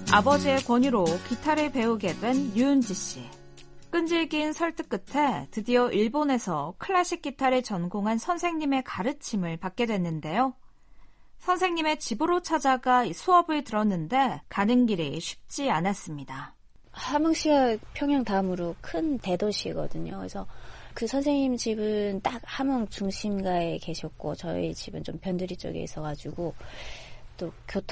아버지의 권유로 기타를 배우게 된 유은지 씨. 끈질긴 설득 끝에 드디어 일본에서 클래식 기타를 전공한 선생님의 가르침을 받게 됐는데요. 선생님의 집으로 찾아가 수업을 들었는데 가는 길이 쉽지 않았습니다. 함흥시가 평양 다음으로 큰 대도시거든요. 그래서 그 선생님 집은 딱 함흥 중심가에 계셨고 저희 집은 좀 변두리 쪽에 있어가지고 또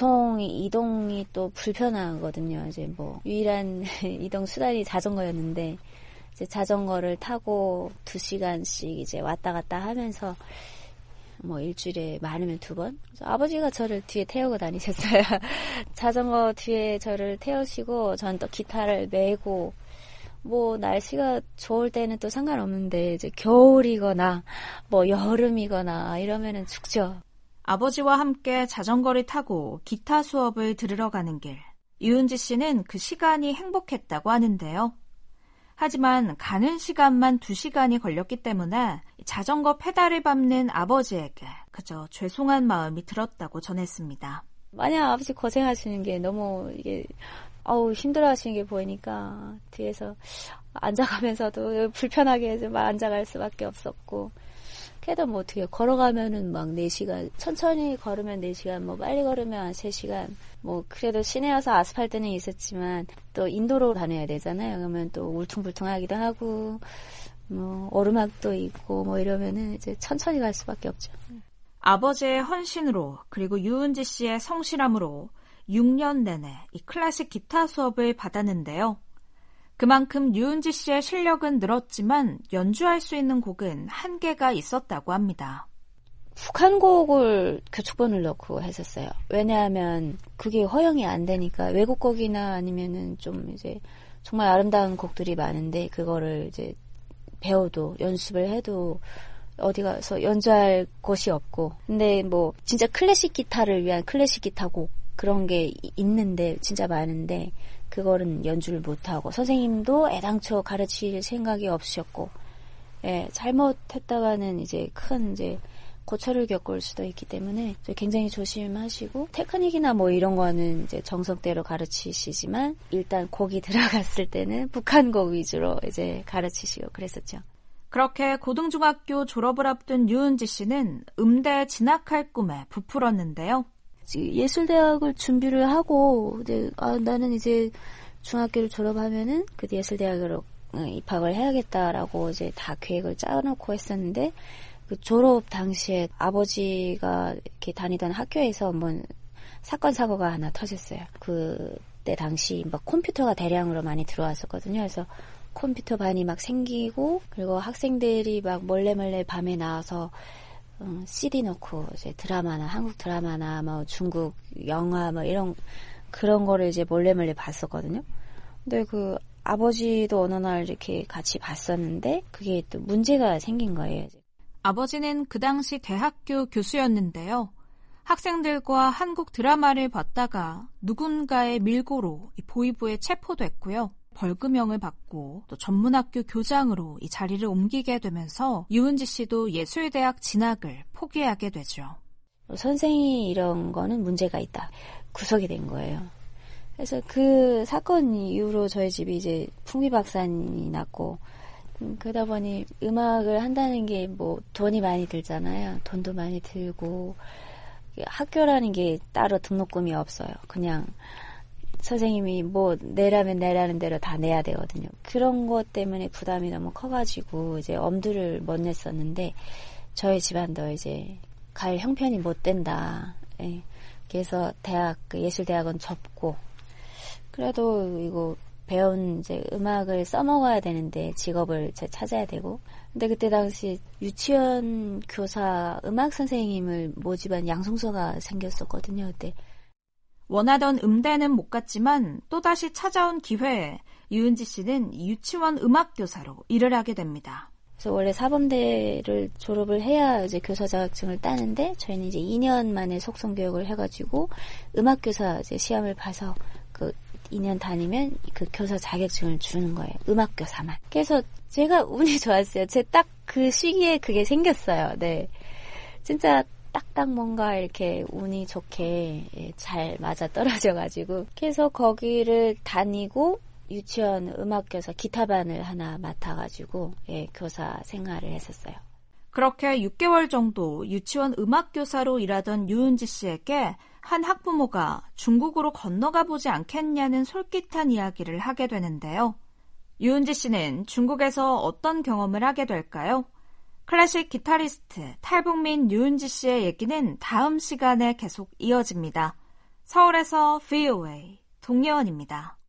이동이 또 불편하거든요. 이제 뭐 유일한 이동 수단이 자전거였는데 이제 자전거를 타고 2시간씩 이제 왔다 갔다 하면서 뭐 일주일에 많으면 2번. 아버지가 저를 뒤에 태우고 다니셨어요. 자전거 뒤에 저를 태우시고 전 또 기타를 메고 뭐 날씨가 좋을 때는 또 상관없는데 이제 겨울이거나 뭐 여름이거나 이러면은 춥죠. 아버지와 함께 자전거를 타고 기타 수업을 들으러 가는 길. 유은지 씨는 그 시간이 행복했다고 하는데요. 하지만 가는 시간만 2시간이 걸렸기 때문에 자전거 페달을 밟는 아버지에게 그저 죄송한 마음이 들었다고 전했습니다. 만약 아버지 고생하시는 게 너무 이게 힘들어 하시는 게 보이니까 뒤에서 앉아가면서도 불편하게 좀 앉아갈 수밖에 없었고 그래도 뭐 어떻게 걸어가면은 막 4시간 천천히 걸으면 4시간 뭐 빨리 걸으면 3시간 뭐 그래도 시내여서 아스팔트는 있었지만 또 인도로 다녀야 되잖아요. 그러면 또 울퉁불퉁하기도 하고 뭐 오르막도 있고 뭐 이러면은 이제 천천히 갈 수밖에 없죠. 아버지의 헌신으로 그리고 유은지 씨의 성실함으로 6년 내내 이 클래식 기타 수업을 받았는데요. 그만큼 유은지 씨의 실력은 늘었지만 연주할 수 있는 곡은 한계가 있었다고 합니다. 북한곡을 교축본을 넣고 했었어요. 왜냐하면 그게 허용이 안 되니까 외국 곡이나 아니면은 좀 이제 정말 아름다운 곡들이 많은데 그거를 이제 배워도 연습을 해도 어디 가서 연주할 곳이 없고 근데 뭐 진짜 클래식 기타를 위한 클래식 기타 곡 그런 게 있는데 진짜 많은데 그거는 연주를 못하고 선생님도 애당초 가르칠 생각이 없으셨고 예, 잘못했다가는 이제 큰 이제 고초를 겪을 수도 있기 때문에 굉장히 조심하시고 테크닉이나 뭐 이런 거는 이제 정석대로 가르치시지만 일단 곡이 들어갔을 때는 북한곡 위주로 이제 가르치시고 그랬었죠. 그렇게 고등중학교 졸업을 앞둔 유은지 씨는 음대에 진학할 꿈에 부풀었는데요. 예술대학을 준비를 하고 나는 이제 중학교를 졸업하면은 그 예술대학으로 입학을 해야겠다라고 이제 다 계획을 짜놓고 했었는데 그 졸업 당시에 아버지가 이렇게 다니던 학교에서 한번 사건 사고가 하나 터졌어요. 그때 당시 막 컴퓨터가 대량으로 많이 들어왔었거든요. 그래서 컴퓨터 반이 막 생기고 그리고 학생들이 막 몰래 밤에 나와서 CD 넣고 이제 드라마나 한국 드라마나 뭐 중국 영화 뭐 이런 그런 거를 이제 몰래 봤었거든요. 근데 그 아버지도 어느 날 이렇게 같이 봤었는데 그게 또 문제가 생긴 거예요. 아버지는 그 당시 대학교 교수였는데요. 학생들과 한국 드라마를 봤다가 누군가의 밀고로 보위부에 체포됐고요. 벌금형을 받고 또 전문학교 교장으로 이 자리를 옮기게 되면서 유은지 씨도 예술대학 진학을 포기하게 되죠. 선생이 이런 거는 문제가 있다. 구속이 된 거예요. 그래서 그 사건 이후로 저희 집이 이제 풍비박산이 났고 그러다 보니 음악을 한다는 게 뭐 돈이 많이 들잖아요. 돈도 많이 들고 학교라는 게 따로 등록금이 없어요. 그냥 선생님이 뭐 내라면 내라는 대로 다 내야 되거든요. 그런 것 때문에 부담이 너무 커가지고 이제 엄두를 못 냈었는데 저희 집안도 이제 갈 형편이 못 된다. 예. 그래서 예술대학은 접고 그래도 이거 배운 이제 음악을 써먹어야 되는데 직업을 찾아야 되고 근데 그때 당시 유치원 교사 음악 선생님을 모집한 양성소가 생겼었거든요. 그때 원하던 음대는 못 갔지만 또다시 찾아온 기회에 유은지 씨는 유치원 음악교사로 일을 하게 됩니다. 그래서 원래 사범대를 졸업을 해야 이제 교사 자격증을 따는데 저희는 이제 2년 만에 속성교육을 해가지고 음악교사 이제 시험을 봐서 그 2년 다니면 그 교사 자격증을 주는 거예요. 음악교사만. 그래서 제가 운이 좋았어요. 제 딱 그 시기에 그게 생겼어요. 네. 진짜 딱딱 뭔가 이렇게 운이 좋게 잘 맞아 떨어져가지고 그래서 거기를 다니고 유치원 음악교사 기타반을 하나 맡아가지고 교사 생활을 했었어요. 그렇게 6개월 정도 유치원 음악교사로 일하던 유은지 씨에게 한 학부모가 중국으로 건너가 보지 않겠냐는 솔깃한 이야기를 하게 되는데요. 유은지 씨는 중국에서 어떤 경험을 하게 될까요? 클래식 기타리스트 탈북민 유은지 씨의 얘기는 다음 시간에 계속 이어집니다. 서울에서 VOA 동예원입니다.